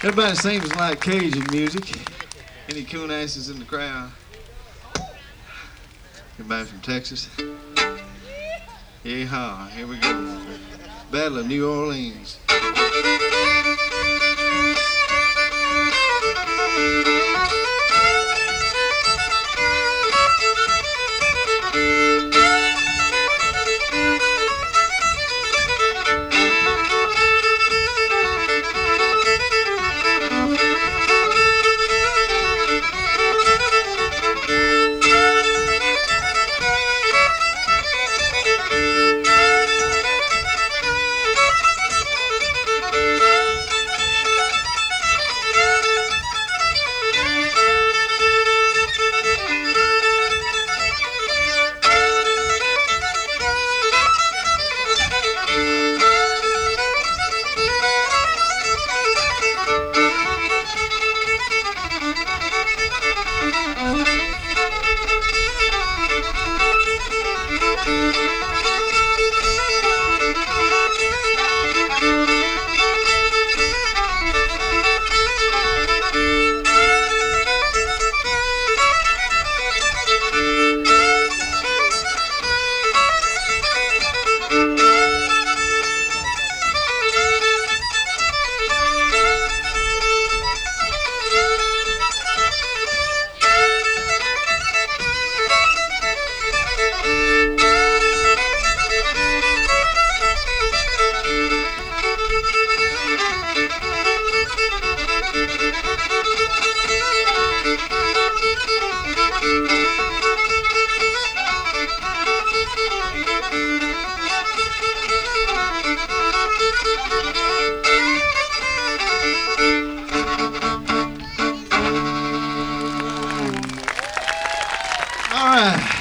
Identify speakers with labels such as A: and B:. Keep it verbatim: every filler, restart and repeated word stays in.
A: Everybody seems like Cajun music. Any coon asses in the crowd? Everybody from Texas? Yeehaw, here we go. Battle of New Orleans. All right.